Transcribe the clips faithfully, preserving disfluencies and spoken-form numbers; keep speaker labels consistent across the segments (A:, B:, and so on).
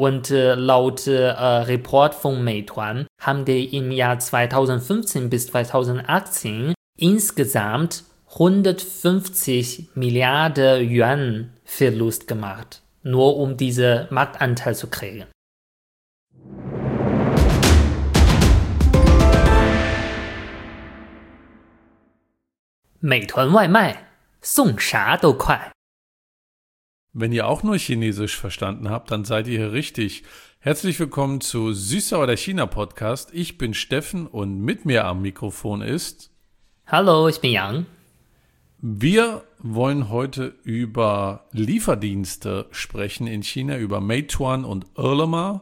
A: Und äh, laut äh, Report von Meituan haben die im Jahr zweitausendfünfzehn bis zweitausendachtzehn insgesamt hundertfünfzig Milliarden Yuan Verlust gemacht, nur um diesen Marktanteil zu kriegen. Meituan 外卖送啥都快。
B: Wenn ihr auch nur Chinesisch verstanden habt, dann seid ihr hier richtig. Herzlich willkommen zu Süßsauer der China-Podcast. Ich bin Steffen und mit mir am Mikrofon ist...
A: Hallo, ich bin Yang.
B: Wir wollen heute über Lieferdienste sprechen in China, über Meituan und Ele.me.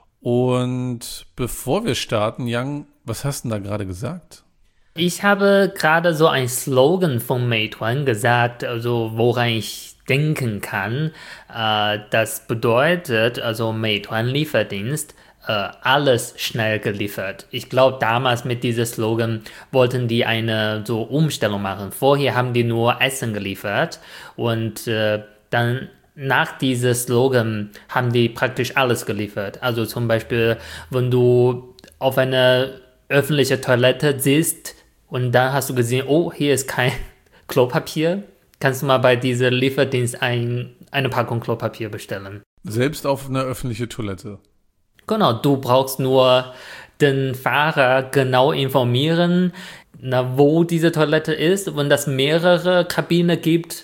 B: Und bevor wir starten, Yang, was hast du denn da gerade gesagt?
A: Ich habe gerade so ein Slogan von Meituan gesagt, also woran ich denken kann. Äh, das bedeutet, also Meituan Lieferdienst, äh, alles schnell geliefert. Ich glaube, damals mit diesem Slogan wollten die eine so Umstellung machen. Vorher haben die nur Essen geliefert und äh, dann nach diesem Slogan haben die praktisch alles geliefert. Also zum Beispiel, wenn du auf einer öffentlichen Toilette siehst und dann hast du gesehen, oh, hier ist kein Klopapier, kannst du mal bei diesem Lieferdienst ein, eine Packung Klopapier bestellen.
B: Selbst auf einer öffentlichen Toilette?
A: Genau, du brauchst nur den Fahrer genau informieren, na, wo diese Toilette ist. Wenn es mehrere Kabinen gibt,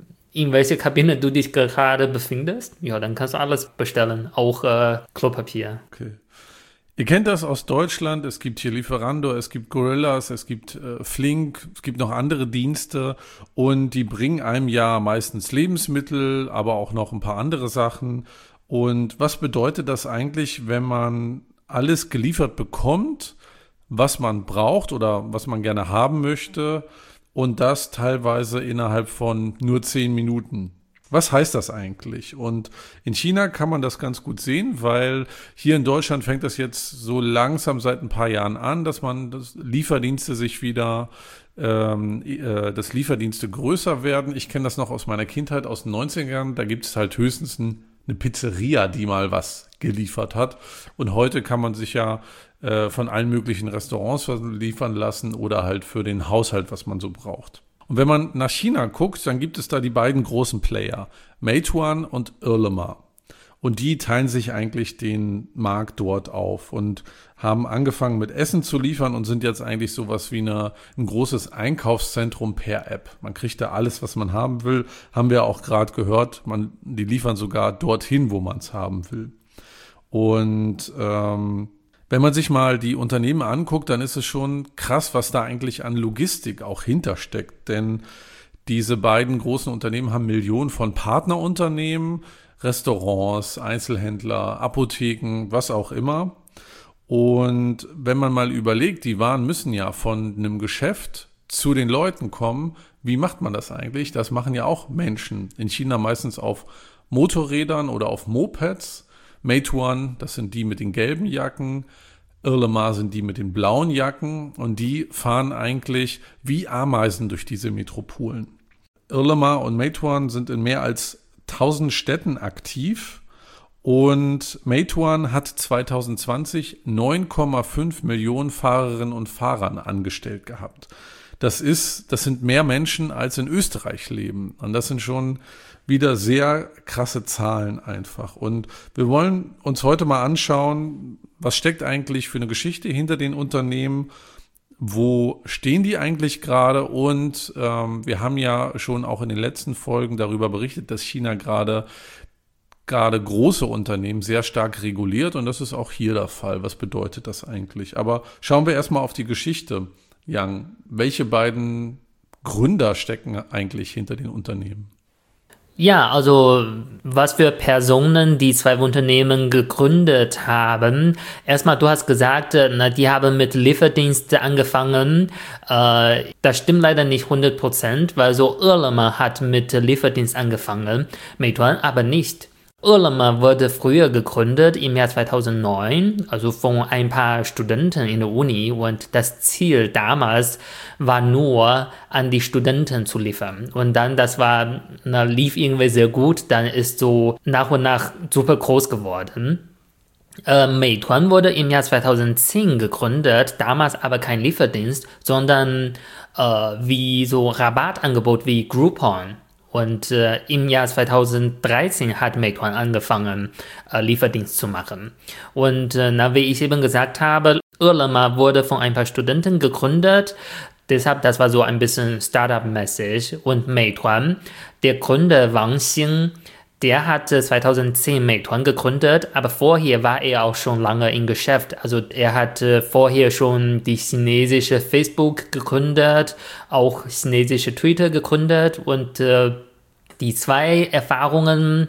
A: in welcher Kabine du dich gerade befindest, ja, dann kannst du alles bestellen, auch äh, Klopapier.
B: Okay. Ihr kennt das aus Deutschland, es gibt hier Lieferando, es gibt Gorillas, es gibt äh, Flink, es gibt noch andere Dienste und die bringen einem ja meistens Lebensmittel, aber auch noch ein paar andere Sachen. Und was bedeutet das eigentlich, wenn man alles geliefert bekommt, was man braucht oder was man gerne haben möchte und das teilweise innerhalb von nur zehn Minuten? Was heißt das eigentlich? Und in China kann man das ganz gut sehen, weil hier in Deutschland fängt das jetzt so langsam seit ein paar Jahren an, dass man das Lieferdienste sich wieder, ähm, äh, dass Lieferdienste größer werden. Ich kenne das noch aus meiner Kindheit, aus den neunzigern. Da gibt es halt höchstens ein, eine Pizzeria, die mal was geliefert hat. Und heute kann man sich ja äh, von allen möglichen Restaurants liefern lassen oder halt für den Haushalt, was man so braucht. Und wenn man nach China guckt, dann gibt es da die beiden großen Player, Meituan und Ele.me. Und die teilen sich eigentlich den Markt dort auf und haben angefangen mit Essen zu liefern und sind jetzt eigentlich sowas wie eine, ein großes Einkaufszentrum per App. Man kriegt da alles, was man haben will. Haben wir auch gerade gehört, man, die liefern sogar dorthin, wo man es haben will. Und ähm, wenn man sich mal die Unternehmen anguckt, dann ist es schon krass, was da eigentlich an Logistik auch hintersteckt. Denn diese beiden großen Unternehmen haben Millionen von Partnerunternehmen, Restaurants, Einzelhändler, Apotheken, was auch immer. Und wenn man mal überlegt, die Waren müssen ja von einem Geschäft zu den Leuten kommen. Wie macht man das eigentlich? Das machen ja auch Menschen. In China meistens auf Motorrädern oder auf Mopeds. Meituan, das sind die mit den gelben Jacken, Ele.me sind die mit den blauen Jacken und die fahren eigentlich wie Ameisen durch diese Metropolen. Ele.me und Meituan sind in mehr als tausend Städten aktiv und Meituan hat zwanzig zwanzig neun Komma fünf Millionen Fahrerinnen und Fahrern angestellt gehabt. Das ist, das sind mehr Menschen, als in Österreich leben. Und das sind schon wieder sehr krasse Zahlen einfach. Und wir wollen uns heute mal anschauen, was steckt eigentlich für eine Geschichte hinter den Unternehmen, wo stehen die eigentlich gerade? Und ähm, wir haben ja schon auch in den letzten Folgen darüber berichtet, dass China gerade gerade große Unternehmen sehr stark reguliert. Und das ist auch hier der Fall. Was bedeutet das eigentlich? Aber schauen wir erstmal auf die Geschichte. Yang, welche beiden Gründer stecken eigentlich hinter den Unternehmen?
A: Ja, also was für Personen die zwei Unternehmen gegründet haben. Erstmal, du hast gesagt, na, die haben mit Lieferdienste angefangen. Äh, das stimmt leider nicht hundert Prozent, weil so Ele.me hat mit Lieferdienst angefangen, Meituan aber nicht. Ele.me wurde früher gegründet, im Jahr zweitausendneun, also von ein paar Studenten in der Uni, und das Ziel damals war nur, an die Studenten zu liefern. Und dann, das war, na, lief irgendwie sehr gut, dann ist so nach und nach super groß geworden. Äh, Meituan wurde im Jahr zweitausendzehn gegründet, damals aber kein Lieferdienst, sondern äh, wie so Rabattangebot wie Groupon. Und äh, im Jahr zweitausenddreizehn hat Meituan angefangen, äh, Lieferdienst zu machen. Und äh, na, wie ich eben gesagt habe, Ele.me wurde von ein paar Studenten gegründet. Deshalb, das war so ein bisschen Startup-mäßig. Und Meituan, der Gründer Wang Xing, der hatte zweitausendzehn Meituan gegründet, aber vorher war er auch schon lange im Geschäft. Also er hatte vorher schon die chinesische Facebook gegründet, auch chinesische Twitter gegründet, und äh, die zwei Erfahrungen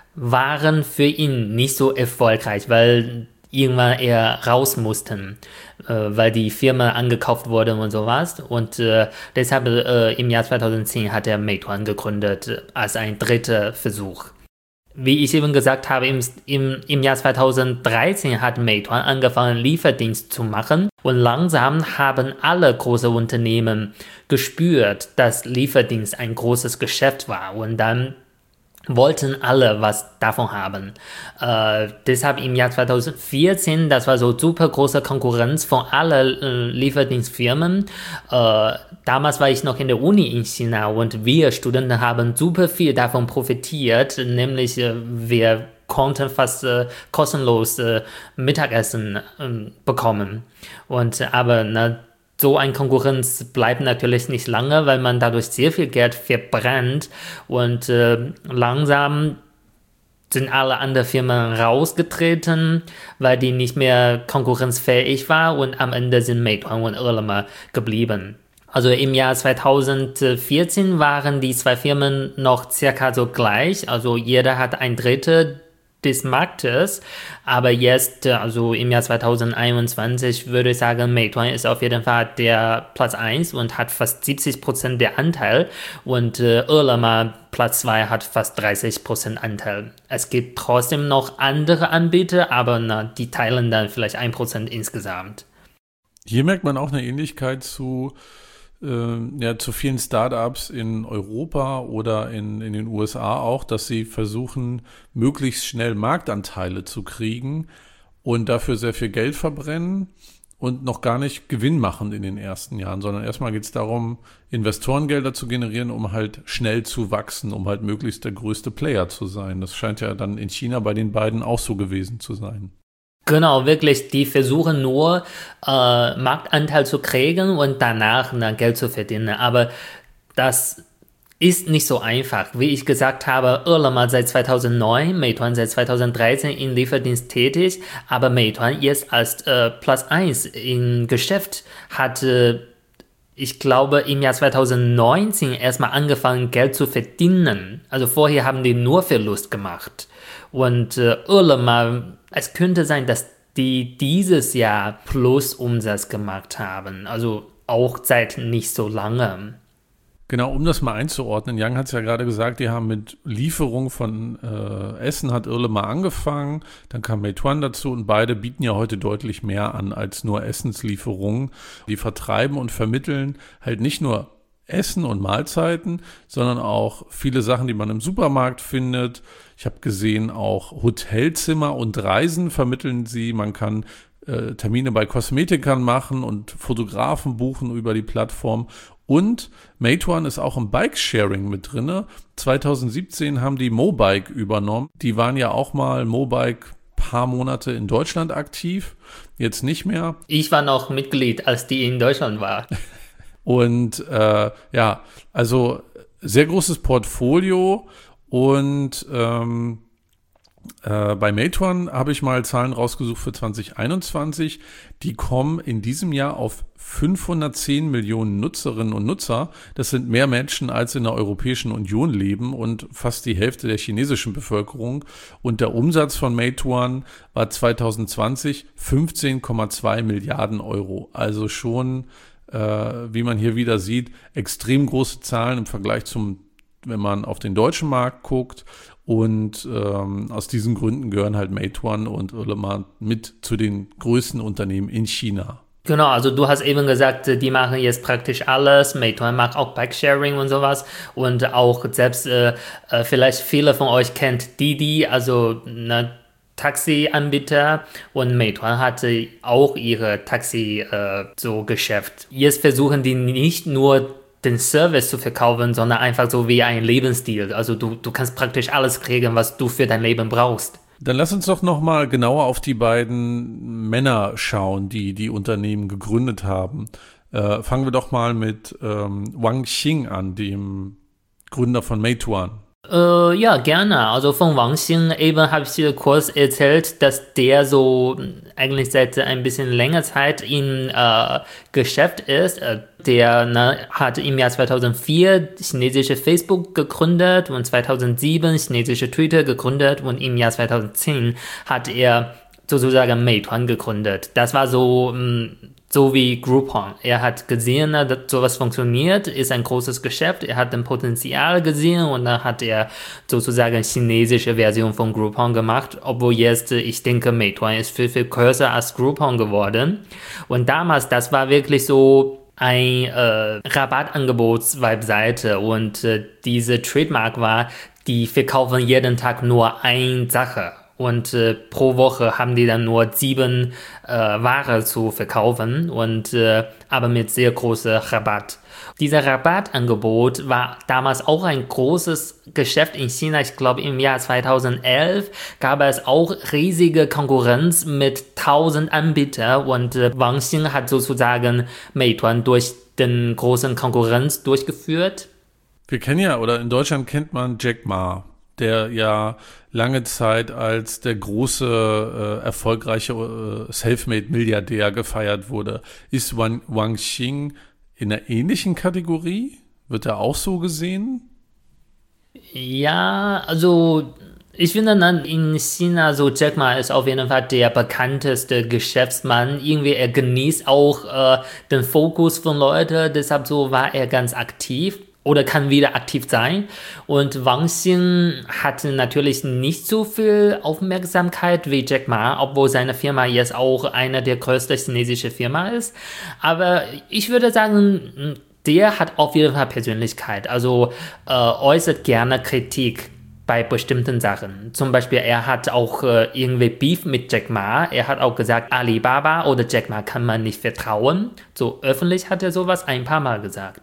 A: waren für ihn nicht so erfolgreich, weil irgendwann er raus mussten, äh, weil die Firma angekauft wurde und sowas. Und äh, deshalb äh, im Jahr zweitausendzehn hat er Meituan gegründet als ein dritter Versuch. Wie ich eben gesagt habe, im, im, im Jahr zweitausenddreizehn hat Meituan angefangen, Lieferdienst zu machen, und langsam haben alle große Unternehmen gespürt, dass Lieferdienst ein großes Geschäft war, und dann wollten alle was davon haben. Äh, deshalb im Jahr zweitausendvierzehn, das war so super große Konkurrenz von allen äh, Lieferdienstfirmen. Äh, damals war ich noch in der Uni in China, und wir Studenten haben super viel davon profitiert, nämlich äh, wir konnten fast äh, kostenlos äh, Mittagessen äh, bekommen. Und aber na, so eine Konkurrenz bleibt natürlich nicht lange, weil man dadurch sehr viel Geld verbrennt, und äh, langsam sind alle anderen Firmen rausgetreten, weil die nicht mehr konkurrenzfähig war, und am Ende sind Meituan und Ele.me geblieben. Also im Jahr zweitausendvierzehn waren die zwei Firmen noch circa so gleich, also jeder hat ein Drittel des Marktes, aber jetzt, also im Jahr zweitausendeinundzwanzig, würde ich sagen, Meituan ist auf jeden Fall der Platz eins und hat fast siebzig Prozent der Anteil, und äh, Ele.me Platz zwei hat fast dreißig Prozent Anteil. Es gibt trotzdem noch andere Anbieter, aber na, die teilen dann vielleicht ein Prozent insgesamt.
B: Hier merkt man auch eine Ähnlichkeit zu ja, zu vielen Startups in Europa oder in, in den U S A auch, dass sie versuchen, möglichst schnell Marktanteile zu kriegen und dafür sehr viel Geld verbrennen und noch gar nicht Gewinn machen in den ersten Jahren, sondern erstmal geht es darum, Investorengelder zu generieren, um halt schnell zu wachsen, um halt möglichst der größte Player zu sein. Das scheint ja dann in China bei den beiden auch so gewesen zu sein.
A: Genau, wirklich, die versuchen nur, äh, Marktanteil zu kriegen und danach na, Geld zu verdienen. Aber das ist nicht so einfach. Wie ich gesagt habe, Ele.me seit zweitausendneun, Meituan seit zweitausenddreizehn in Lieferdienst tätig, aber Meituan jetzt als äh, Platz eins im Geschäft hat, äh, ich glaube, im Jahr zweitausendneunzehn erstmal angefangen, Geld zu verdienen. Also vorher haben die nur Verlust gemacht. Und äh, Ele.me, es könnte sein, dass die dieses Jahr Plus-Umsatz gemacht haben. Also auch seit nicht so lange.
B: Genau, um das mal einzuordnen, Yang hat es ja gerade gesagt, die haben mit Lieferung von äh, Essen hat Ele.me angefangen, dann kam Meituan dazu, und beide bieten ja heute deutlich mehr an als nur Essenslieferungen. Die vertreiben und vermitteln halt nicht nur Essen und Mahlzeiten, sondern auch viele Sachen, die man im Supermarkt findet. Ich habe gesehen, auch Hotelzimmer und Reisen vermitteln sie. Man kann äh, Termine bei Kosmetikern machen und Fotografen buchen über die Plattform. Und Meituan ist auch im Bike-Sharing mit drin. zweitausendsiebzehn haben die Mobike übernommen. Die waren ja auch mal Mobike paar Monate in Deutschland aktiv, jetzt nicht mehr.
A: Ich war noch Mitglied, als die in Deutschland war.
B: Und äh, ja, also sehr großes Portfolio, und ähm, äh, bei Meituan habe ich mal Zahlen rausgesucht für zwanzig einundzwanzig. Die kommen in diesem Jahr auf fünfhundertzehn Millionen Nutzerinnen und Nutzer. Das sind mehr Menschen, als in der Europäischen Union leben, und fast die Hälfte der chinesischen Bevölkerung. Und der Umsatz von Meituan war zweitausendzwanzig fünfzehn Komma zwei Milliarden Euro. Also schon, äh, wie man hier wieder sieht, extrem große Zahlen im Vergleich zum, wenn man auf den deutschen Markt guckt. Und ähm, aus diesen Gründen gehören halt Meituan und Ele.me mit zu den größten Unternehmen in China.
A: Genau, also du hast eben gesagt, die machen jetzt praktisch alles. Meituan macht auch Bike-Sharing und sowas. Und auch selbst, äh, äh, vielleicht viele von euch kennt Didi, also eine Taxi-Anbieter. Und Meituan hatte auch ihre Taxi-Geschäft. Äh, so jetzt versuchen die nicht nur den Service zu verkaufen, sondern einfach so wie ein Lebensstil. Also du, du kannst praktisch alles kriegen, was du für dein Leben brauchst.
B: Dann lass uns doch noch mal genauer auf die beiden Männer schauen, die die Unternehmen gegründet haben. Äh, fangen wir doch mal mit ähm, Wang Xing an, dem Gründer von Meituan.
A: Äh, ja, gerne. Also von Wang Xing eben habe ich dir kurz erzählt, dass der so eigentlich seit ein bisschen länger Zeit im äh, Geschäft ist. Der ne, hat im Jahr zweitausendvier chinesische Facebook gegründet und zweitausendsieben chinesische Twitter gegründet und im Jahr zweitausendzehn hat er sozusagen Meituan gegründet. Das war so mh, so wie Groupon. Er hat gesehen, dass sowas funktioniert, ist ein großes Geschäft, er hat ein Potenzial gesehen und dann hat er sozusagen chinesische Version von Groupon gemacht, obwohl jetzt, ich denke, Meituan ist viel, viel größer als Groupon geworden. Und damals, das war wirklich so ein äh, Rabattangebots-Webseite und äh, diese Trademark war, die verkaufen jeden Tag nur eine Sache. Und äh, pro Woche haben die dann nur sieben äh, Ware zu verkaufen, und äh, aber mit sehr großem Rabatt. Dieser Rabattangebot war damals auch ein großes Geschäft in China. Ich glaube, im Jahr zweitausendelf gab es auch riesige Konkurrenz mit tausend Anbietern und äh, Wang Xing hat sozusagen Meituan durch den großen Konkurrenz durchgeführt.
B: Wir kennen ja, oder in Deutschland kennt man Jack Ma, der ja lange Zeit als der große, äh, erfolgreiche äh, Selfmade-Milliardär gefeiert wurde. Ist Wang, Wang Xing in einer ähnlichen Kategorie? Wird er auch so gesehen?
A: Ja, also ich finde dann in China so Jack Ma ist auf jeden Fall der bekannteste Geschäftsmann. Irgendwie er genießt auch äh, den Fokus von Leuten, deshalb so war er ganz aktiv. Oder kann wieder aktiv sein. Und Wang Xing hatte natürlich nicht so viel Aufmerksamkeit wie Jack Ma, obwohl seine Firma jetzt auch eine der größten chinesischen Firmen ist. Aber ich würde sagen, der hat auf jeden Fall Persönlichkeit. Also äh, äußert gerne Kritik bei bestimmten Sachen. Zum Beispiel, er hat auch äh, irgendwie Beef mit Jack Ma. Er hat auch gesagt, Alibaba oder Jack Ma kann man nicht vertrauen. So öffentlich hat er sowas ein paar Mal gesagt.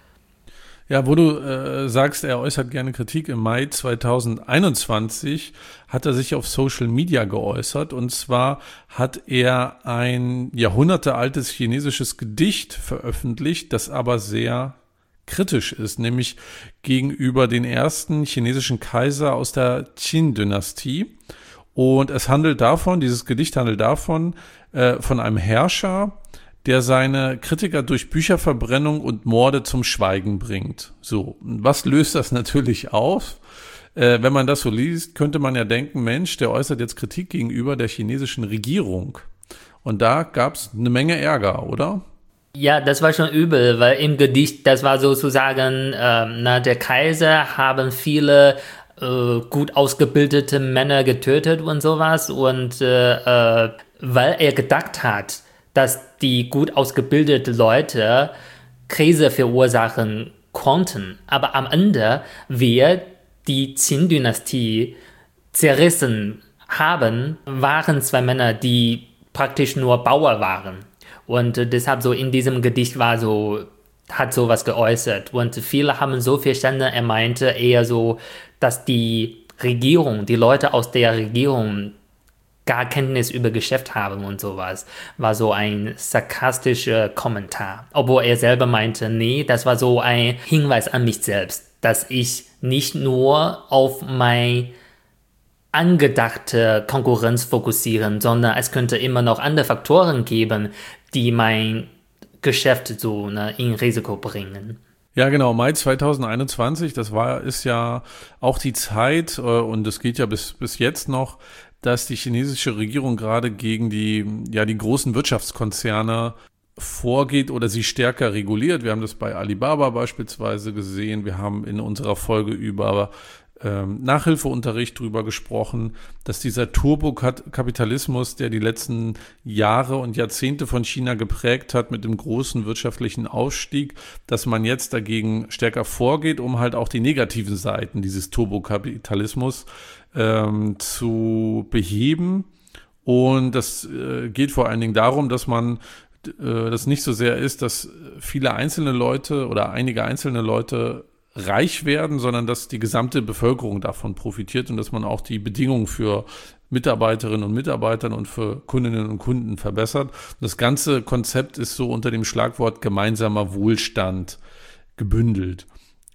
B: Ja, wo du äh, sagst, er äußert gerne Kritik, im Mai zweitausendeinundzwanzig hat er sich auf Social Media geäußert, und zwar hat er ein jahrhundertealtes chinesisches Gedicht veröffentlicht, das aber sehr kritisch ist, nämlich gegenüber den ersten chinesischen Kaiser aus der Qin-Dynastie. Und es handelt davon, dieses Gedicht handelt davon, äh, von einem Herrscher, der seine Kritiker durch Bücherverbrennung und Morde zum Schweigen bringt. So, was löst das natürlich auf? Äh, wenn man das so liest, könnte man ja denken, Mensch, der äußert jetzt Kritik gegenüber der chinesischen Regierung. Und da gab es eine Menge Ärger, oder?
A: Ja, das war schon übel, weil im Gedicht, das war sozusagen, äh, na, der Kaiser haben viele äh, gut ausgebildete Männer getötet und sowas, und äh, äh, weil er gedacht hat, dass die gut ausgebildeten Leute Krise verursachen konnten. Aber am Ende wir die Qin-Dynastie zerrissen haben, waren zwei Männer, die praktisch nur Bauer waren. Und äh, deshalb so in diesem Gedicht war so, hat sowas geäußert. Und viele haben so verstanden, er meinte eher so, dass die Regierung, die Leute aus der Regierung gar Kenntnis über Geschäft haben und sowas, war so ein sarkastischer Kommentar. Obwohl er selber meinte, nee, das war so ein Hinweis an mich selbst, dass ich nicht nur auf meine angedachte Konkurrenz fokussieren, sondern es könnte immer noch andere Faktoren geben, die mein Geschäft so ne, in Risiko bringen.
B: Ja, genau, Mai zweitausendeinundzwanzig, das war, ist ja auch die Zeit, äh, und das geht ja bis, bis jetzt noch, dass die chinesische Regierung gerade gegen die, ja, die großen Wirtschaftskonzerne vorgeht oder sie stärker reguliert. Wir haben das bei Alibaba beispielsweise gesehen. Wir haben in unserer Folge über ähm, Nachhilfeunterricht drüber gesprochen, dass dieser Turbokapitalismus, der die letzten Jahre und Jahrzehnte von China geprägt hat mit dem großen wirtschaftlichen Aufstieg, dass man jetzt dagegen stärker vorgeht, um halt auch die negativen Seiten dieses Turbokapitalismus ähm, zu beheben. Und das äh, geht vor allen Dingen darum, dass man äh, das nicht so sehr ist, dass viele einzelne Leute oder einige einzelne Leute reich werden, sondern dass die gesamte Bevölkerung davon profitiert und dass man auch die Bedingungen für Mitarbeiterinnen und Mitarbeitern und für Kundinnen und Kunden verbessert. Das ganze Konzept ist so unter dem Schlagwort gemeinsamer Wohlstand gebündelt.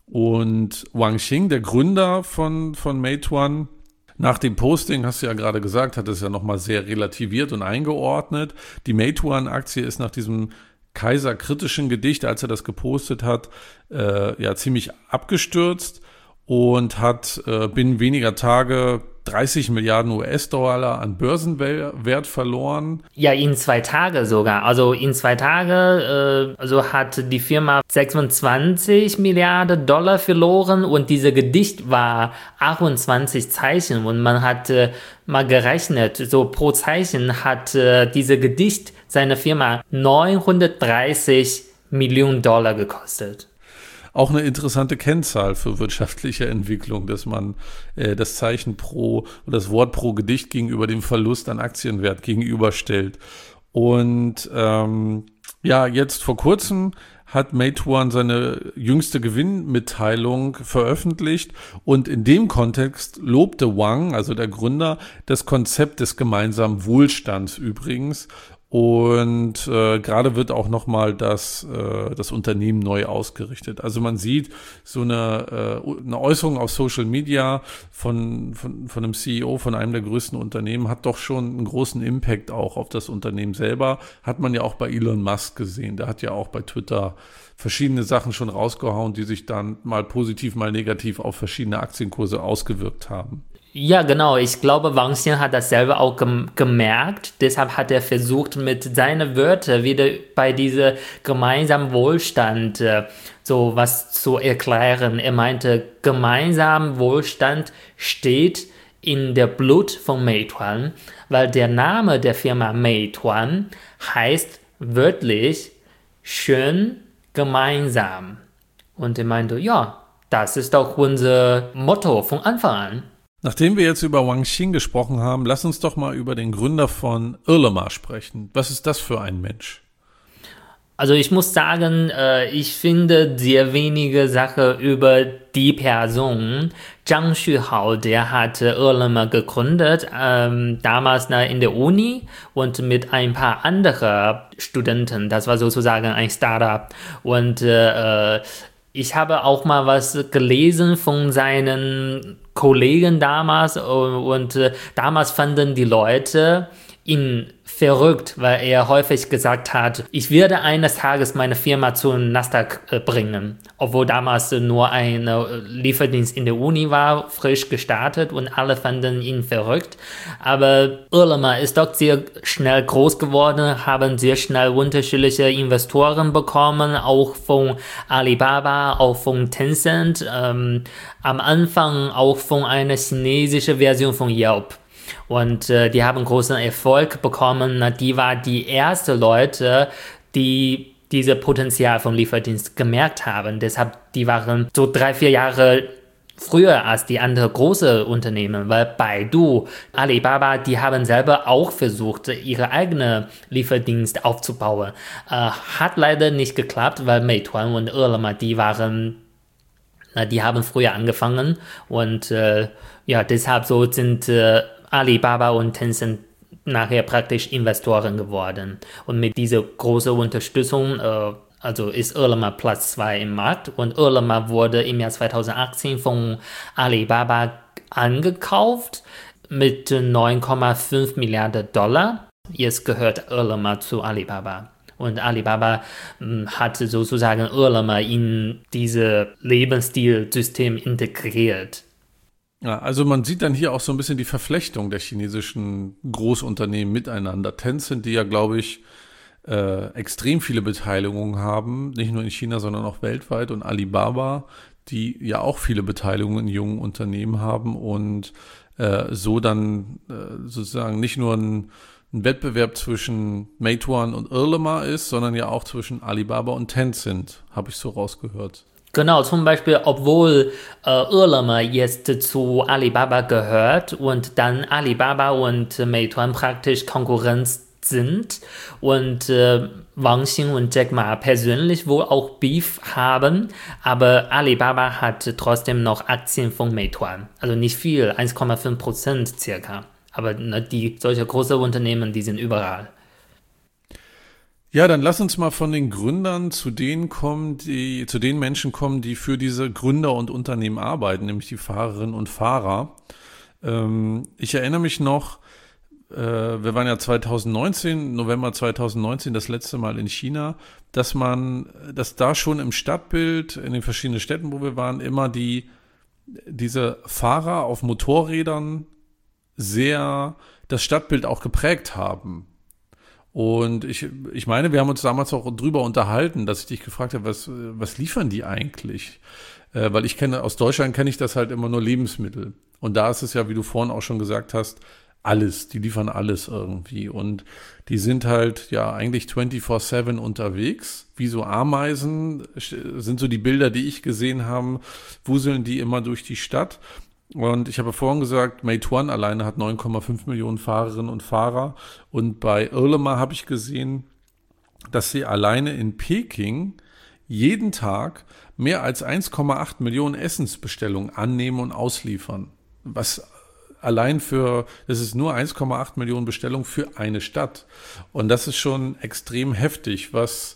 B: Und Wang Xing, der Gründer von, von Meituan, nach dem Posting, hast du ja gerade gesagt, hat es ja nochmal sehr relativiert und eingeordnet. Die Meituan-Aktie ist nach diesem kaiserkritischen Gedicht, als er das gepostet hat, äh, ja ziemlich abgestürzt und hat äh, binnen weniger Tage dreißig Milliarden U S-Dollar an Börsenwert verloren.
A: Ja, in zwei Tagen sogar. Also in zwei Tagen äh, also hat die Firma sechsundzwanzig Milliarden Dollar verloren und dieses Gedicht war achtundzwanzig Zeichen und man hat äh, mal gerechnet, so pro Zeichen hat äh, dieses Gedicht seine Firma neunhundertdreißig Millionen Dollar gekostet.
B: Auch eine interessante Kennzahl für wirtschaftliche Entwicklung, dass man äh, das Zeichen pro oder das Wort pro Gedicht gegenüber dem Verlust an Aktienwert gegenüberstellt. Und ähm, ja, jetzt vor kurzem hat Meituan seine jüngste Gewinnmitteilung veröffentlicht und in dem Kontext lobte Wang, also der Gründer, das Konzept des gemeinsamen Wohlstands übrigens. Und äh, gerade wird auch nochmal das, äh, das Unternehmen neu ausgerichtet. Also man sieht so eine, äh, eine Äußerung auf Social Media von, von, von einem C E O von einem der größten Unternehmen hat doch schon einen großen Impact auch auf das Unternehmen selber. Hat man ja auch bei Elon Musk gesehen. Der hat ja auch bei Twitter verschiedene Sachen schon rausgehauen, die sich dann mal positiv, mal negativ auf verschiedene Aktienkurse ausgewirkt haben.
A: Ja, genau. Ich glaube, Wang Xing hat das selber auch gem- gemerkt. Deshalb hat er versucht, mit seinen Wörtern wieder bei diesem gemeinsamen Wohlstand äh, so was zu erklären. Er meinte, gemeinsamer Wohlstand steht in der Blut von Meituan, weil der Name der Firma Meituan heißt wörtlich schön gemeinsam. Und er meinte, ja, das ist auch unser Motto von Anfang an.
B: Nachdem wir jetzt über Wang Xing gesprochen haben, lass uns doch mal über den Gründer von Ele.me sprechen. Was ist das für ein Mensch?
A: Also ich muss sagen, äh, ich finde sehr wenige Sachen über die Person. Zhang Xuhao, der hat Ele.me gegründet, ähm, damals na, in der Uni und mit ein paar anderen Studenten. Das war sozusagen ein Startup. Und äh, ich habe auch mal was gelesen von seinen Kollegen damals und, und äh, damals fanden die Leute ihn verrückt, weil er häufig gesagt hat, ich werde eines Tages meine Firma zu Nasdaq äh, bringen, obwohl damals äh, nur ein äh, Lieferdienst in der Uni war, frisch gestartet und alle fanden ihn verrückt, aber Ele.me ist doch sehr schnell groß geworden, haben sehr schnell unterschiedliche Investoren bekommen, auch von Alibaba, auch von Tencent, ähm, am Anfang auch von einer chinesischen Version von Yelp. Und äh, die haben großen Erfolg bekommen. Die war die erste Leute, die diese Potenzial vom Lieferdienst gemerkt haben. Deshalb, die waren so drei, vier Jahre früher als die anderen großen Unternehmen, weil Baidu, Alibaba, die haben selber auch versucht, ihre eigene Lieferdienst aufzubauen. Äh, hat leider nicht geklappt, weil Meituan und Ele.me, die waren, na, die haben früher angefangen und äh, ja, deshalb so sind äh, Alibaba und Tencent nachher praktisch Investoren geworden. Und mit dieser großen Unterstützung, äh, also ist Ele.me Platz zwei im Markt und Ele.me wurde im Jahr zweitausendachtzehn von Alibaba angekauft mit neun Komma fünf Milliarden Dollar. Jetzt gehört Ele.me zu Alibaba. Und Alibaba mh, hat sozusagen Ele.me in dieses Lebensstilsystem integriert.
B: Ja, also man sieht dann hier auch so ein bisschen die Verflechtung der chinesischen Großunternehmen miteinander. Tencent, die ja, glaube ich, äh, extrem viele Beteiligungen haben, nicht nur in China, sondern auch weltweit. Und Alibaba, die ja auch viele Beteiligungen in jungen Unternehmen haben und äh, so dann äh, sozusagen nicht nur ein, ein Wettbewerb zwischen Meituan und Ele.me ist, sondern ja auch zwischen Alibaba und Tencent, habe ich so rausgehört.
A: Genau, zum Beispiel, obwohl äh, Ele.me jetzt zu Alibaba gehört und dann Alibaba und äh, Meituan praktisch Konkurrenz sind und äh, Wang Xing und Jack Ma persönlich wohl auch Beef haben, aber Alibaba hat trotzdem noch Aktien von Meituan. Also nicht viel, eins Komma fünf Prozent circa. Aber ne, die solche große Unternehmen, die sind überall.
B: Ja, dann lass uns mal von den Gründern zu denen kommen, die, zu den Menschen kommen, die für diese Gründer und Unternehmen arbeiten, nämlich die Fahrerinnen und Fahrer. Ähm, ich erinnere mich noch, äh, wir waren ja zwanzig neunzehn, November zwanzig neunzehn das letzte Mal in China, dass man, dass da schon im Stadtbild, in den verschiedenen Städten, wo wir waren, immer die, diese Fahrer auf Motorrädern sehr das Stadtbild auch geprägt haben. Und ich, ich meine, wir haben uns damals auch drüber unterhalten, dass ich dich gefragt habe, was, was liefern die eigentlich? Äh, weil ich kenne, aus Deutschland kenne ich das halt immer nur Lebensmittel. Und da ist es ja, wie du vorhin auch schon gesagt hast, alles. Die liefern alles irgendwie. Und die sind halt ja eigentlich vierundzwanzig sieben unterwegs. Wie so Ameisen sind so die Bilder, die ich gesehen habe, wuseln die immer durch die Stadt. Und ich habe vorhin gesagt, Meituan alleine hat neun Komma fünf Millionen Fahrerinnen und Fahrer. Und bei Ele.me habe ich gesehen, dass sie alleine in Peking jeden Tag mehr als eins Komma acht Millionen Essensbestellungen annehmen und ausliefern. Was allein für, das ist nur eins Komma acht Millionen Bestellungen für eine Stadt. Und das ist schon extrem heftig, was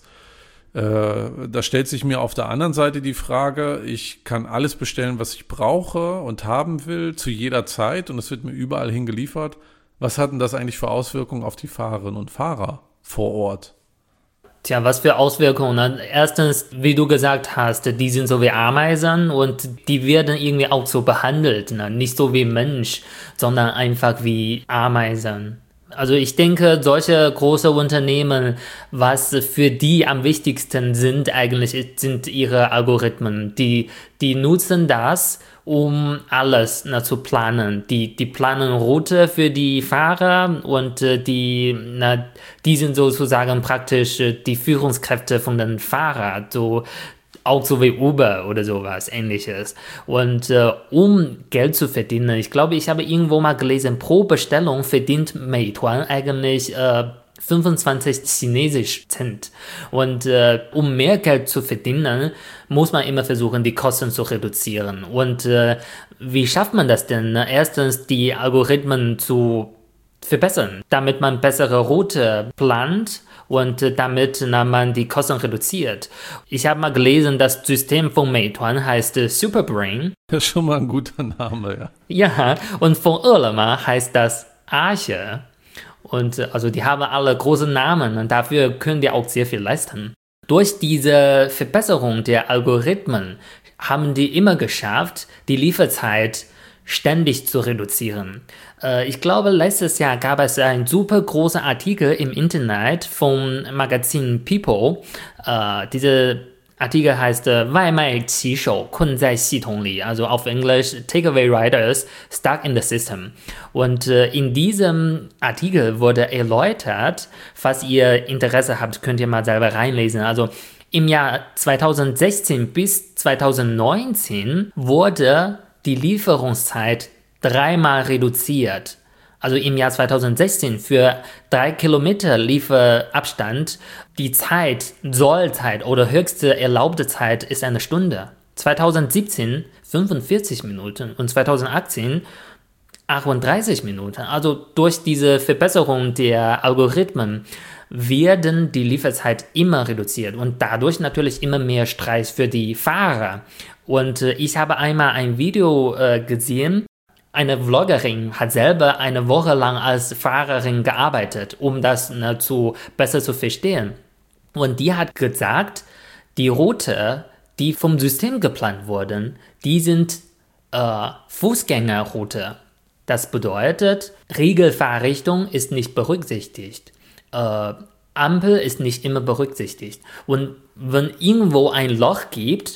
B: da stellt sich mir auf der anderen Seite die Frage, ich kann alles bestellen, was ich brauche und haben will, zu jeder Zeit und es wird mir überall hin geliefert. Was hat denn das eigentlich für Auswirkungen auf die Fahrerinnen und Fahrer vor Ort?
A: Tja, was für Auswirkungen? Erstens, wie du gesagt hast, die sind so wie Ameisen und die werden irgendwie auch so behandelt, ne? Nicht so wie Mensch, sondern einfach wie Ameisen. Also ich denke, solche große Unternehmen, was für die am wichtigsten sind eigentlich, sind ihre Algorithmen. Die, die nutzen das, um alles na, zu planen. Die, die planen Route für die Fahrer und äh, die, na, die sind sozusagen praktisch äh, die Führungskräfte von den Fahrern. So, auch so wie Uber oder sowas ähnliches. Und äh, um Geld zu verdienen, ich glaube, ich habe irgendwo mal gelesen, pro Bestellung verdient Meituan eigentlich äh, fünfundzwanzig chinesische Cent. Und äh, um mehr Geld zu verdienen, muss man immer versuchen, die Kosten zu reduzieren. Und äh, wie schafft man das denn? Erstens, die Algorithmen zu verbessern, damit man bessere Route plant und äh, damit na, man die Kosten reduziert. Ich habe mal gelesen, das System von Meituan heißt äh, Superbrain.
B: Das ist schon mal ein guter Name, ja.
A: Ja, und von Ele.me heißt das Arche. Und äh, also die haben alle große Namen und dafür können die auch sehr viel leisten. Durch diese Verbesserung der Algorithmen haben die immer geschafft, die Lieferzeit ständig zu reduzieren. Äh, ich glaube, letztes Jahr gab es einen super großen Artikel im Internet vom Magazin People. Äh, diese Artikel heißt äh, 外卖骑手困在系统里, also auf Englisch Takeaway Riders Stuck in the System. Und äh, in diesem Artikel wurde erläutert, falls ihr Interesse habt, könnt ihr mal selber reinlesen. Also im Jahr zwanzig sechzehn bis zwanzig neunzehn wurde die Lieferungszeit dreimal reduziert. Also im Jahr zwanzig sechzehn für drei Kilometer Lieferabstand, die Zeit, Sollzeit oder höchste erlaubte Zeit ist eine Stunde. zwanzig siebzehn fünfundvierzig Minuten und zwanzig achtzehn achtunddreißig Minuten. Also durch diese Verbesserung der Algorithmen werden die Lieferzeit immer reduziert und dadurch natürlich immer mehr Stress für die Fahrer. Und äh, ich habe einmal ein Video äh, gesehen, eine Vloggerin hat selber eine Woche lang als Fahrerin gearbeitet, um das ne, zu, besser zu verstehen. Und die hat gesagt, die Route, die vom System geplant wurden, die sind äh, Fußgängerroute. Das bedeutet, Regelfahrrichtung ist nicht berücksichtigt. Äh, Ampel ist nicht immer berücksichtigt. Und wenn irgendwo ein Loch gibt,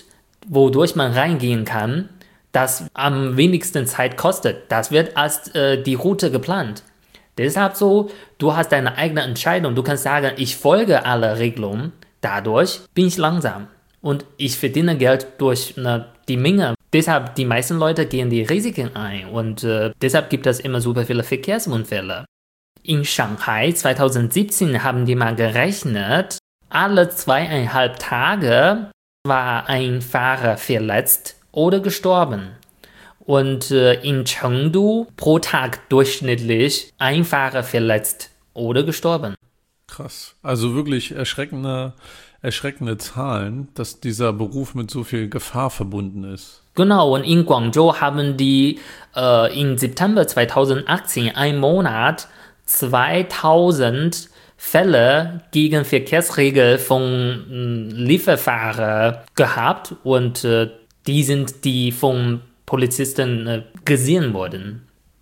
A: wodurch man reingehen kann, das am wenigsten Zeit kostet. Das wird als äh, die Route geplant. Deshalb so, du hast deine eigene Entscheidung. Du kannst sagen, ich folge aller Regelungen. Dadurch bin ich langsam. Und ich verdiene Geld durch na, die Menge. Deshalb, die meisten Leute gehen die Risiken ein. Und äh, deshalb gibt es immer super viele Verkehrsunfälle. In Shanghai zwanzig siebzehn haben die mal gerechnet, alle zweieinhalb Tage war ein Fahrer verletzt oder gestorben. Und äh, in Chengdu pro Tag durchschnittlich ein Fahrer verletzt oder gestorben.
B: Krass. Also wirklich erschreckende, erschreckende Zahlen, dass dieser Beruf mit so viel Gefahr verbunden ist.
A: Genau, und in Guangzhou haben die äh, im September zwanzig achtzehn, ein Monat, zweitausend Fälle gegen Verkehrsregeln von äh, Lieferfahrern gehabt und äh, die sind die von Polizisten äh, gesehen worden.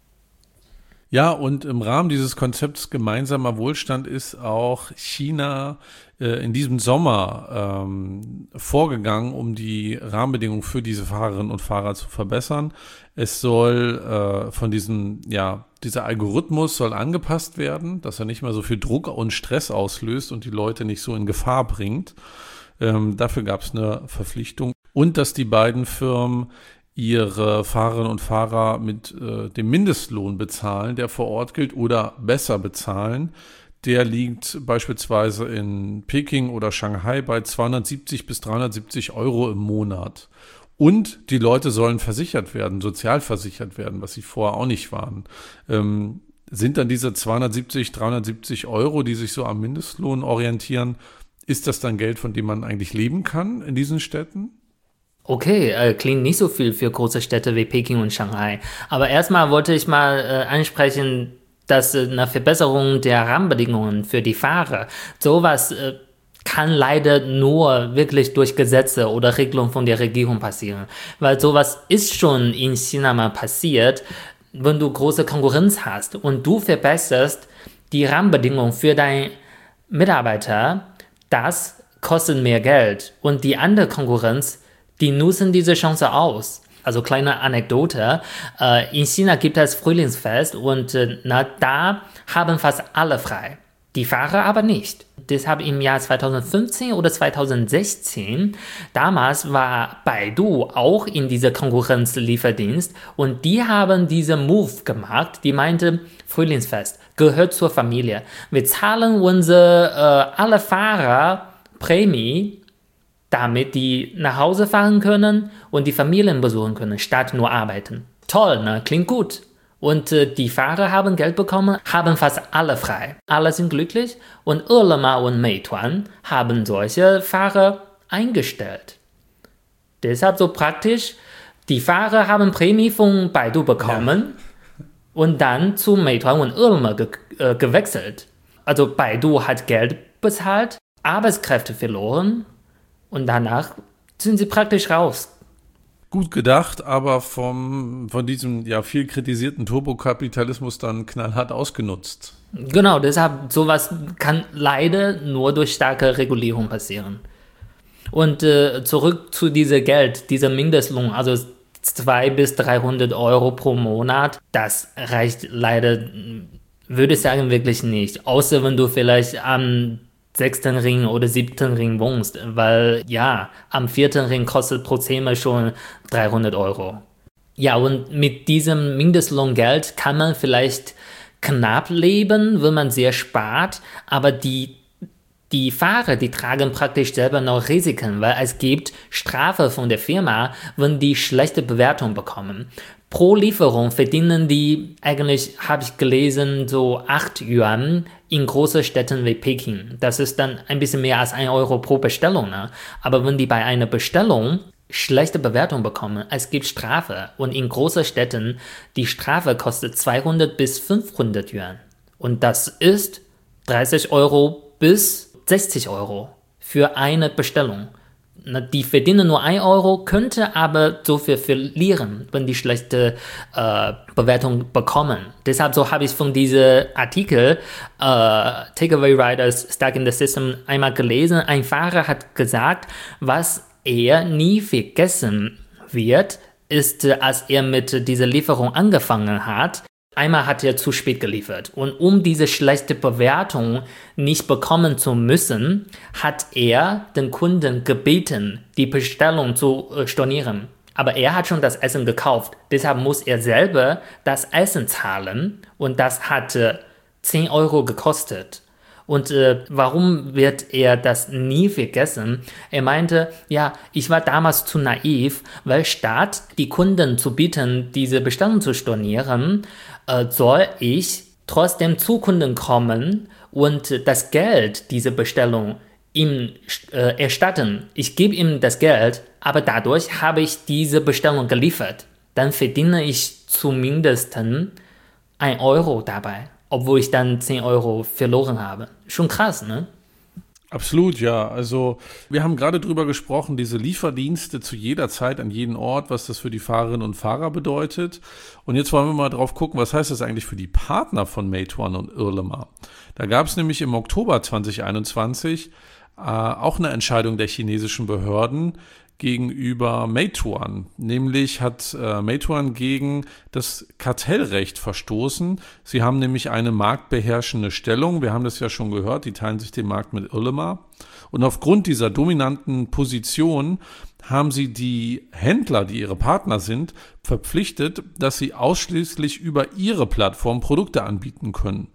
B: Ja, und im Rahmen dieses Konzepts gemeinsamer Wohlstand ist auch China äh, in diesem Sommer ähm, vorgegangen, um die Rahmenbedingungen für diese Fahrerinnen und Fahrer zu verbessern. Es soll äh, von diesem, ja, dieser Algorithmus soll angepasst werden, dass er nicht mehr so viel Druck und Stress auslöst und die Leute nicht so in Gefahr bringt. Ähm, dafür gab es eine Verpflichtung. Und dass die beiden Firmen ihre Fahrerinnen und Fahrer mit äh, dem Mindestlohn bezahlen, der vor Ort gilt, oder besser bezahlen. Der liegt beispielsweise in Peking oder Shanghai bei zweihundertsiebzig bis dreihundertsiebzig Euro im Monat. Und die Leute sollen versichert werden, sozialversichert werden, was sie vorher auch nicht waren. Ähm, sind dann diese zweihundertsiebzig, dreihundertsiebzig Euro, die sich so am Mindestlohn orientieren, ist das dann Geld, von dem man eigentlich leben kann in diesen Städten?
A: Okay, äh, klingt nicht so viel für große Städte wie Peking und Shanghai. Aber erstmal wollte ich mal äh, ansprechen, dass äh, eine Verbesserung der Rahmenbedingungen für die Fahrer, sowas äh, kann leider nur wirklich durch Gesetze oder Regelungen von der Regierung passieren. Weil sowas ist schon in China mal passiert, wenn du große Konkurrenz hast und du verbesserst die Rahmenbedingungen für deine Mitarbeiter, das kostet mehr Geld. Und die andere Konkurrenz, die nutzen diese Chance aus. Also kleine Anekdote, äh, in China gibt es Frühlingsfest und äh, na, da haben fast alle frei. Die Fahrer aber nicht. Deshalb im Jahr zwanzig fünfzehn oder zwanzig sechzehn, damals war Baidu auch in dieser Konkurrenzlieferdienst und die haben diesen Move gemacht, die meinte, Frühlingsfest gehört zur Familie. Wir zahlen unsere äh, alle Fahrer Prämie, damit die nach Hause fahren können und die Familien besuchen können, statt nur arbeiten. Toll, ne? Klingt gut. Und äh, die Fahrer haben Geld bekommen, haben fast alle frei. Alle sind glücklich und Ele.me und Meituan haben solche Fahrer eingestellt. Deshalb so praktisch, die Fahrer haben Prämie von Baidu bekommen ja. und dann zu Meituan und Ele.me ge äh, gewechselt. Also Baidu hat Geld bezahlt, Arbeitskräfte verloren, und danach sind sie praktisch raus.
B: Gut gedacht, aber vom, von diesem ja viel kritisierten Turbokapitalismus dann knallhart ausgenutzt.
A: Genau, deshalb sowas kann leider nur durch starke Regulierung passieren. Und äh, zurück zu diesem Geld, dieser Mindestlohn, also zweihundert bis dreihundert Euro pro Monat, das reicht leider, würde ich sagen, wirklich nicht. Außer wenn du vielleicht am sechsten Ring oder siebten Ring wohnst, weil ja, am vierten Ring kostet pro Zimmer schon dreihundert Euro. Ja, und mit diesem Mindestlohngeld kann man vielleicht knapp leben, wenn man sehr spart, aber die, die Fahrer, die tragen praktisch selber noch Risiken, weil es gibt Strafe von der Firma, wenn die schlechte Bewertung bekommen. Pro Lieferung verdienen die eigentlich, habe ich gelesen, so acht Yuan in großen Städten wie Peking. Das ist dann ein bisschen mehr als ein Euro pro Bestellung. Ne? Aber wenn die bei einer Bestellung schlechte Bewertung bekommen, es gibt Strafe. Und in großen Städten, die Strafe kostet zweihundert bis fünfhundert Yuan. Und das ist dreißig Euro bis sechzig Euro für eine Bestellung. Die verdienen nur ein Euro, könnte aber so viel verlieren, wenn die schlechte äh, Bewertung bekommen. Deshalb so habe ich von diesem Artikel äh, Takeaway Riders Stuck in the System einmal gelesen. Ein Fahrer hat gesagt, was er nie vergessen wird, ist, als er mit dieser Lieferung angefangen hat, einmal hat er zu spät geliefert. Und um diese schlechte Bewertung nicht bekommen zu müssen, hat er den Kunden gebeten, die Bestellung zu äh, stornieren. Aber er hat schon das Essen gekauft. Deshalb muss er selber das Essen zahlen. Und das hat äh, zehn Euro gekostet. Und äh, warum wird er das nie vergessen? Er meinte, ja, ich war damals zu naiv, weil statt die Kunden zu bitten, diese Bestellung zu stornieren, äh, soll ich trotzdem zu Kunden kommen und das Geld dieser Bestellung ihm äh, erstatten. Ich gebe ihm das Geld, aber dadurch habe ich diese Bestellung geliefert. Dann verdiene ich zumindest ein Euro dabei, obwohl ich dann zehn Euro verloren habe. Schon krass, ne?
B: Absolut, ja. Also wir haben gerade drüber gesprochen, diese Lieferdienste zu jeder Zeit an jeden Ort, was das für die Fahrerinnen und Fahrer bedeutet. Und jetzt wollen wir mal drauf gucken, was heißt das eigentlich für die Partner von Meituan und Ele.me. Da gab es nämlich im Oktober zwanzig einundzwanzig äh, auch eine Entscheidung der chinesischen Behörden gegenüber Meituan. Nämlich hat äh, Meituan gegen das Kartellrecht verstoßen. Sie haben nämlich eine marktbeherrschende Stellung. Wir haben das ja schon gehört, die teilen sich den Markt mit Ele.me. Und aufgrund dieser dominanten Position haben sie die Händler, die ihre Partner sind, verpflichtet, dass sie ausschließlich über ihre Plattform Produkte anbieten können.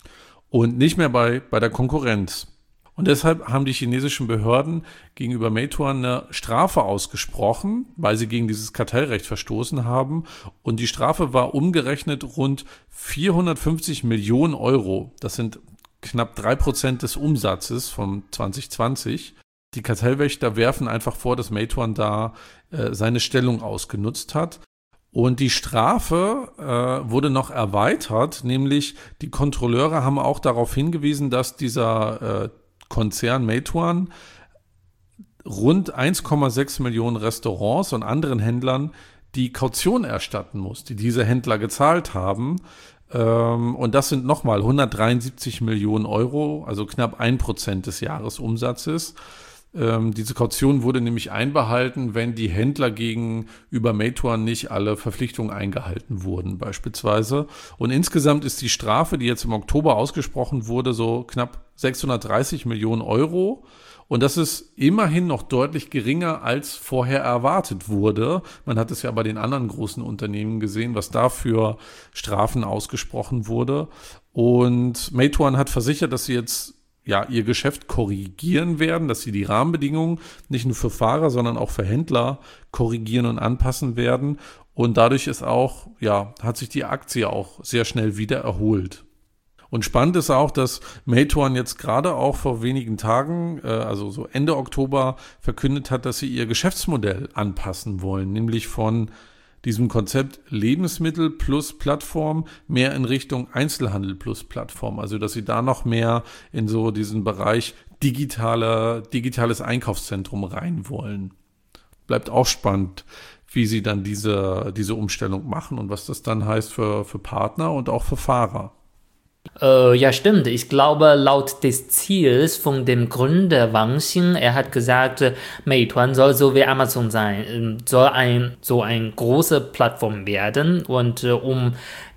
B: Und nicht mehr bei, bei der Konkurrenz. Und deshalb haben die chinesischen Behörden gegenüber Meituan eine Strafe ausgesprochen, weil sie gegen dieses Kartellrecht verstoßen haben. Und die Strafe war umgerechnet rund vierhundertfünfzig Millionen Euro. Das sind knapp drei Prozent des Umsatzes von zwanzig zwanzig. Die Kartellwächter werfen einfach vor, dass Meituan da äh, seine Stellung ausgenutzt hat. Und die Strafe äh, wurde noch erweitert, nämlich die Kontrolleure haben auch darauf hingewiesen, dass dieser äh, Konzern Meituan rund eins Komma sechs Millionen Restaurants und anderen Händlern die Kaution erstatten muss, die diese Händler gezahlt haben. Ähm, und das sind nochmal hundertdreiundsiebzig Millionen Euro, also knapp ein Prozent des Jahresumsatzes. Ähm, diese Kaution wurde nämlich einbehalten, wenn die Händler gegenüber Meituan nicht alle Verpflichtungen eingehalten wurden beispielsweise. Und insgesamt ist die Strafe, die jetzt im Oktober ausgesprochen wurde, so knapp sechshundertdreißig Millionen Euro. Und das ist immerhin noch deutlich geringer, als vorher erwartet wurde. Man hat es ja bei den anderen großen Unternehmen gesehen, was da für Strafen ausgesprochen wurde. Und Meituan hat versichert, dass sie jetzt ja, ihr Geschäft korrigieren werden, dass sie die Rahmenbedingungen nicht nur für Fahrer, sondern auch für Händler korrigieren und anpassen werden. Und dadurch ist auch, ja, hat sich die Aktie auch sehr schnell wieder erholt. Und spannend ist auch, dass Meituan jetzt gerade auch vor wenigen Tagen, äh, also so Ende Oktober, verkündet hat, dass sie ihr Geschäftsmodell anpassen wollen, nämlich von diesem Konzept Lebensmittel plus Plattform mehr in Richtung Einzelhandel plus Plattform. Also, dass sie da noch mehr in so diesen Bereich digitale, digitales Einkaufszentrum rein wollen. Bleibt auch spannend, wie sie dann diese, diese Umstellung machen und was das dann heißt für, für Partner und auch für Fahrer.
A: Äh, ja, stimmt. Ich glaube, laut des Ziels von dem Gründer Wang Xing, er hat gesagt, Meituan soll so wie Amazon sein, soll ein, so eine große Plattform werden und äh, um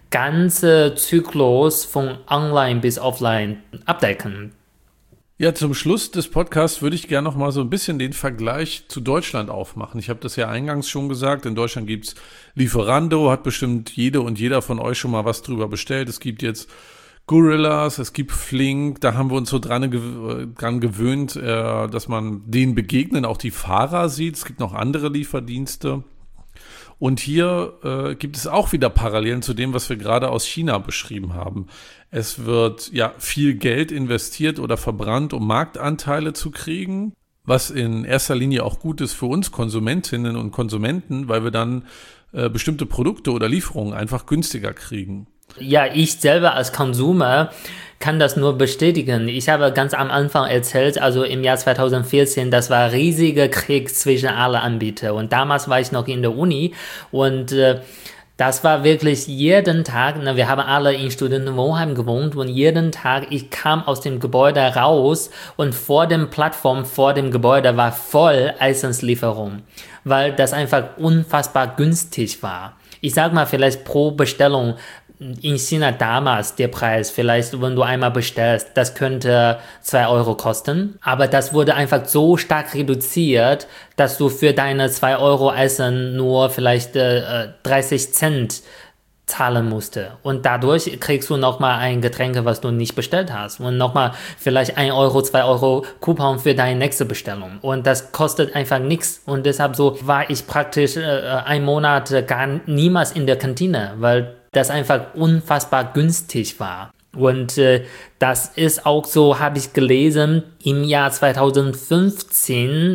A: ganze Zyklus von Online bis Offline abdecken.
B: Ja, zum Schluss des Podcasts würde ich gerne noch mal so ein bisschen den Vergleich zu Deutschland aufmachen. Ich habe das ja eingangs schon gesagt, in Deutschland gibt's Lieferando, hat bestimmt jede und jeder von euch schon mal was drüber bestellt. Es gibt jetzt Gorillas, es gibt Flink, da haben wir uns so dran, gew- dran gewöhnt, äh, dass man denen begegnen, auch die Fahrer sieht. Es gibt noch andere Lieferdienste. Und hier äh, gibt es auch wieder Parallelen zu dem, was wir gerade aus China beschrieben haben. Es wird ja viel Geld investiert oder verbrannt, um Marktanteile zu kriegen, was in erster Linie auch gut ist für uns Konsumentinnen und Konsumenten, weil wir dann äh, bestimmte Produkte oder Lieferungen einfach günstiger kriegen.
A: Ja, ich selber als Konsumer kann das nur bestätigen. Ich habe ganz am Anfang erzählt, also im Jahr zweitausendvierzehn, das war ein riesiger Krieg zwischen allen Anbietern. Und damals war ich noch in der Uni und äh, Das war wirklich jeden Tag, na, wir haben alle in Studentenwohnheim gewohnt und jeden Tag, ich kam aus dem Gebäude raus und vor dem Plattform, vor dem Gebäude war voll Essenslieferung, weil das einfach unfassbar günstig war. Ich sag mal, vielleicht pro Bestellung in China damals der Preis, vielleicht wenn du einmal bestellst, das könnte zwei Euro kosten, aber das wurde einfach so stark reduziert, dass du für deine zwei Euro Essen nur vielleicht äh, dreißig Cent zahlen musste und dadurch kriegst du nochmal ein Getränk, was du nicht bestellt hast und nochmal vielleicht ein Euro, zwei Euro Coupon für deine nächste Bestellung und das kostet einfach nichts und deshalb so war ich praktisch äh, einen Monat gar niemals in der Kantine, weil das einfach unfassbar günstig war. Und äh, das ist auch so, habe ich gelesen, im Jahr zwanzig fünfzehn äh,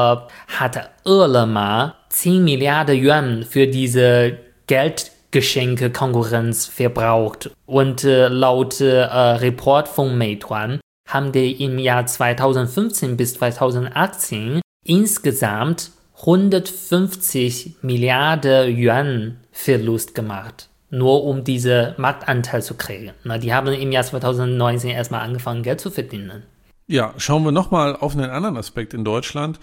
A: hat Ele.me zehn Milliarden Yuan für diese Geldgeschenke-Konkurrenz verbraucht. Und äh, laut äh, Report von Meituan haben die im Jahr zwanzig fünfzehn bis zwanzig achtzehn insgesamt hundertfünfzig Milliarden Yuan Verlust gemacht. Nur um diese Marktanteil zu kriegen. Na, die haben im Jahr zwanzig neunzehn erstmal angefangen, Geld zu verdienen.
B: Ja, schauen wir nochmal auf einen anderen Aspekt in Deutschland.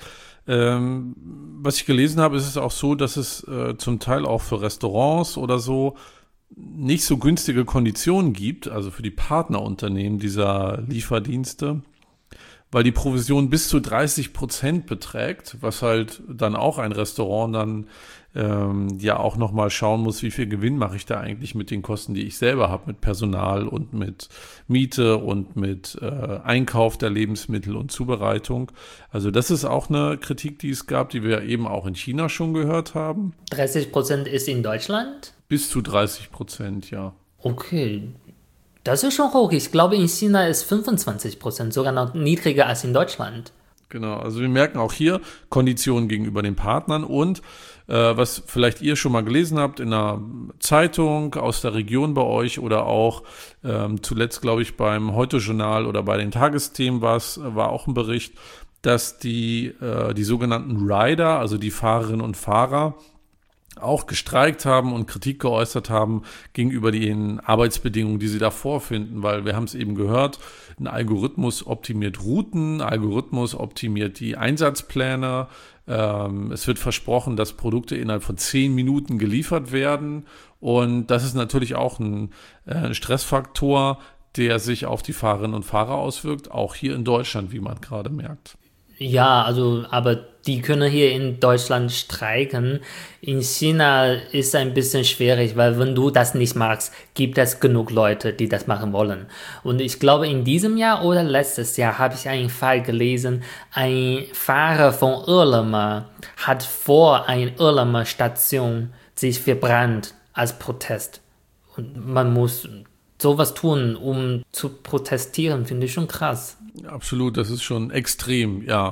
B: Ähm, was ich gelesen habe, ist es auch so, dass es äh, zum Teil auch für Restaurants oder so nicht so günstige Konditionen gibt, also für die Partnerunternehmen dieser Lieferdienste, weil die Provision bis zu dreißig Prozent beträgt, was halt dann auch ein Restaurant dann ähm, ja auch nochmal schauen muss, wie viel Gewinn mache ich da eigentlich mit den Kosten, die ich selber habe, mit Personal und mit Miete und mit äh, Einkauf der Lebensmittel und Zubereitung. Also das ist auch eine Kritik, die es gab, die wir eben auch in China schon gehört haben.
A: dreißig Prozent ist in Deutschland?
B: Bis zu dreißig Prozent, ja.
A: Okay, das ist schon hoch. Ich glaube, in China ist fünfundzwanzig Prozent, sogar noch niedriger als in Deutschland.
B: Genau, also wir merken auch hier Konditionen gegenüber den Partnern und äh, was vielleicht ihr schon mal gelesen habt in einer Zeitung aus der Region bei euch oder auch ähm, zuletzt, glaube ich, beim Heute-Journal oder bei den Tagesthemen war es, war auch ein Bericht, dass die, äh, die sogenannten Rider, also die Fahrerinnen und Fahrer, auch gestreikt haben und Kritik geäußert haben gegenüber den Arbeitsbedingungen, die sie da vorfinden, weil wir haben es eben gehört, ein Algorithmus optimiert Routen, ein Algorithmus optimiert die Einsatzpläne, ähm, es wird versprochen, dass Produkte innerhalb von zehn Minuten geliefert werden und das ist natürlich auch ein äh, Stressfaktor, der sich auf die Fahrerinnen und Fahrer auswirkt, auch hier in Deutschland, wie man gerade merkt.
A: Ja, also, aber die können hier in Deutschland streiken. In China ist ein bisschen schwierig, weil wenn du das nicht magst, gibt es genug Leute, die das machen wollen. Und ich glaube, in diesem Jahr oder letztes Jahr habe ich einen Fall gelesen, ein Fahrer von Ele.me hat vor einer Ele.me-Station sich verbrannt als Protest. Und man muss sowas tun, um zu protestieren, finde ich schon krass.
B: Absolut, das ist schon extrem, ja.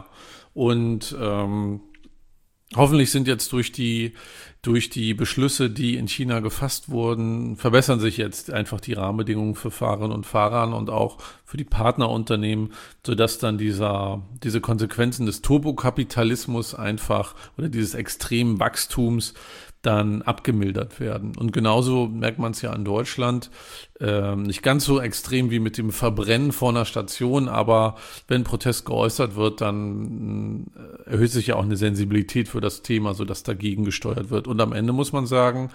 B: Und ähm, hoffentlich sind jetzt durch die, durch die Beschlüsse, die in China gefasst wurden, verbessern sich jetzt einfach die Rahmenbedingungen für Fahrerinnen und Fahrer und auch für die Partnerunternehmen, sodass dann dieser, diese Konsequenzen des Turbokapitalismus einfach oder dieses extremen Wachstums dann abgemildert werden. Und genauso merkt man es ja in Deutschland, äh, nicht ganz so extrem wie mit dem Verbrennen vor einer Station, aber wenn Protest geäußert wird, dann äh, erhöht sich ja auch eine Sensibilität für das Thema, sodass dagegen gesteuert wird. Und am Ende muss man sagen,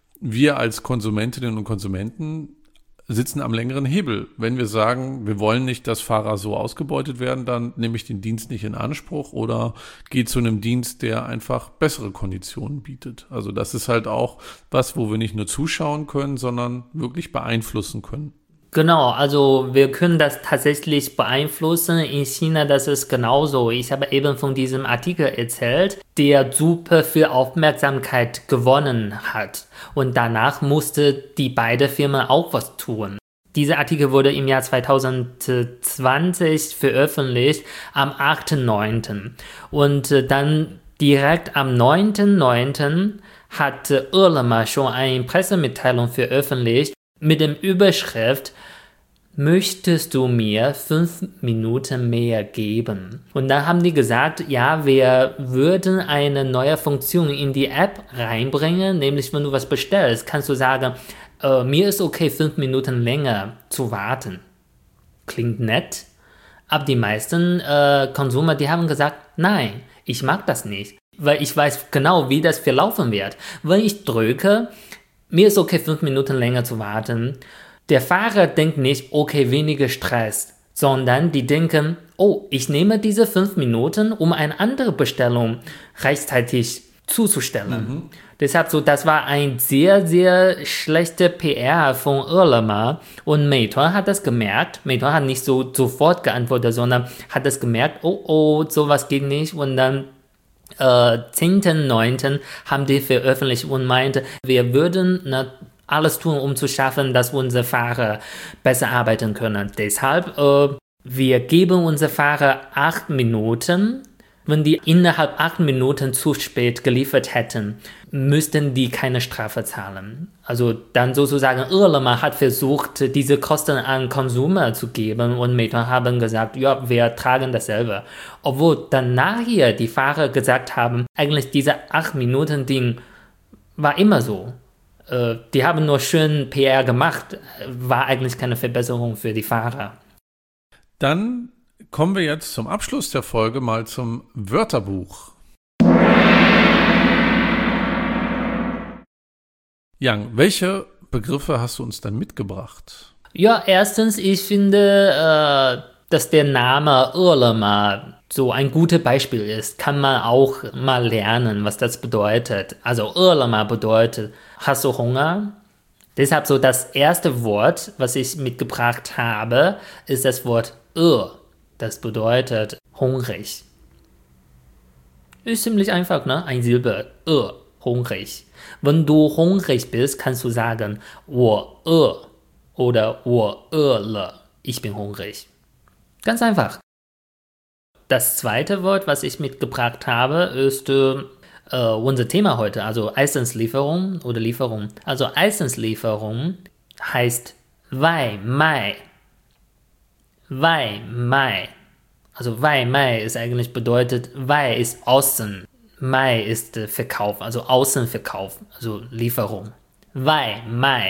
B: wir als Konsumentinnen und Konsumenten sitzen am längeren Hebel. Wenn wir sagen, wir wollen nicht, dass Fahrer so ausgebeutet werden, dann nehme ich den Dienst nicht in Anspruch oder gehe zu einem Dienst, der einfach bessere Konditionen bietet. Also das ist halt auch was, wo wir nicht nur zuschauen können, sondern wirklich beeinflussen können.
A: Genau, also wir können das tatsächlich beeinflussen. In China, das ist genauso. Ich habe eben von diesem Artikel erzählt, der super viel Aufmerksamkeit gewonnen hat. Und danach musste die beiden Firmen auch was tun. Dieser Artikel wurde im Jahr zwanzig zwanzig veröffentlicht, am achten neunten Und dann direkt am neunten neunten hat Ele.me schon eine Pressemitteilung veröffentlicht, mit dem Überschrift möchtest du mir fünf Minuten mehr geben? Und dann haben die gesagt, ja, wir würden eine neue Funktion in die App reinbringen, nämlich wenn du was bestellst, kannst du sagen, äh, mir ist okay, fünf Minuten länger zu warten. Klingt nett, aber die meisten äh, Konsumer, die haben gesagt, nein, ich mag das nicht, weil ich weiß genau, wie das verlaufen wird. Wenn ich drücke, mir ist okay, fünf Minuten länger zu warten, der Fahrer denkt nicht, okay, weniger Stress, sondern die denken, oh, ich nehme diese fünf Minuten, um eine andere Bestellung rechtzeitig zuzustellen. Mhm. Deshalb so, das war ein sehr, sehr schlechter P R von Ele.me und Meituan hat das gemerkt. Meituan hat nicht so sofort geantwortet, sondern hat das gemerkt, oh, oh, sowas geht nicht und dann äh, zehnten neunten haben die veröffentlicht und meinte, wir würden na, alles tun, um zu schaffen, dass unsere Fahrer besser arbeiten können. Deshalb, äh, wir geben unsere Fahrer acht Minuten. Wenn die innerhalb acht Minuten zu spät geliefert hätten, müssten die keine Strafe zahlen. Also dann sozusagen, Ele.me hat versucht, diese Kosten an Konsumer zu geben und Meituan haben gesagt, ja, wir tragen das selber. Obwohl dann nachher die Fahrer gesagt haben, eigentlich diese acht Minuten Ding war immer so. Die haben nur schön P R gemacht, war eigentlich keine Verbesserung für die Fahrer.
B: Dann kommen wir jetzt zum Abschluss der Folge mal zum Wörterbuch. Yang, welche Begriffe hast du uns dann mitgebracht?
A: Ja, erstens, ich finde, äh, dass der Name Ele.me so ein gutes Beispiel ist. Kann man auch mal lernen, was das bedeutet. Also Ele.me bedeutet, hast du Hunger? Deshalb so das erste Wort, was ich mitgebracht habe, ist das Wort E. Das bedeutet hungrig. Ist ziemlich einfach, ne? Ein Silbe, E, hungrig. Wenn du hungrig bist, kannst du sagen, 我饿 oder 我饿了, ich bin hungrig. Ganz einfach. Das zweite Wort, was ich mitgebracht habe, ist äh, unser Thema heute, also Essenslieferung oder Lieferung. Also Essenslieferung heißt Wai Mai. Wai Mai. Also Wai Mai ist eigentlich bedeutet, Wai ist außen, Mai ist äh, Verkauf, also Außenverkauf, also Lieferung. Wai Mai.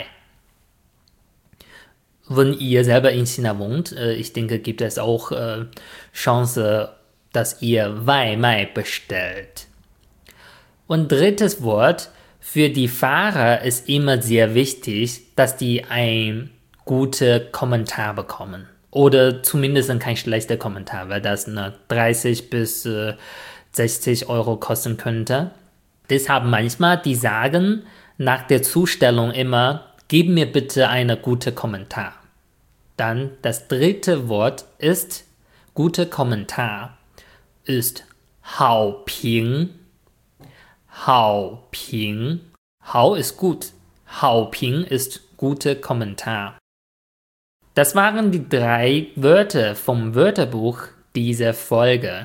A: Wenn ihr selber in China wohnt, äh, ich denke, gibt es auch äh, Chance, dass ihr Wai Mai bestellt. Und drittes Wort, für die Fahrer ist immer sehr wichtig, dass die einen guten Kommentar bekommen. Oder zumindest kein schlechter Kommentar, weil das eine dreißig bis sechzig Euro kosten könnte. Deshalb manchmal, die sagen nach der Zustellung immer, gib mir bitte einen guten Kommentar. Dann das dritte Wort ist, guter Kommentar, ist Hao Ping. Hao Ping. Hao ist gut. Hao Ping ist guter Kommentar. Das waren die drei Wörter vom Wörterbuch dieser Folge.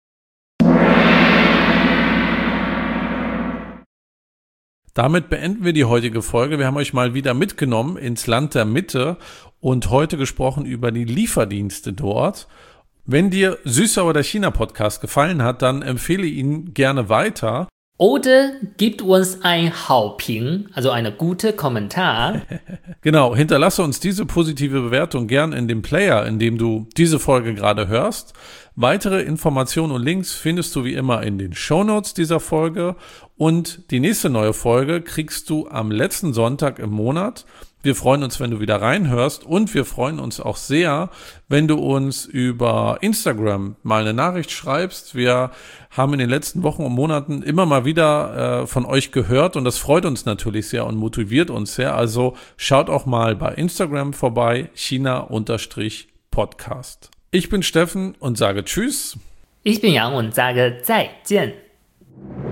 B: Damit beenden wir die heutige Folge. Wir haben euch mal wieder mitgenommen ins Land der Mitte und heute gesprochen über die Lieferdienste dort. Wenn dir Süßer oder China Podcast gefallen hat, dann empfehle ihn gerne weiter.
A: Oder gibt uns ein Hauping, also eine gute Kommentar.
B: Genau, hinterlasse uns diese positive Bewertung gern in dem Player, in dem du diese Folge gerade hörst. Weitere Informationen und Links findest du wie immer in den Shownotes dieser Folge. Und die nächste neue Folge kriegst du am letzten Sonntag im Monat. Wir freuen uns, wenn du wieder reinhörst und wir freuen uns auch sehr, wenn du uns über Instagram mal eine Nachricht schreibst. Wir haben in den letzten Wochen und Monaten immer mal wieder äh, von euch gehört und das freut uns natürlich sehr und motiviert uns sehr. Also schaut auch mal bei Instagram vorbei, China-Podcast. Ich bin Steffen und sage Tschüss.
A: Ich bin Yang und sage 再见.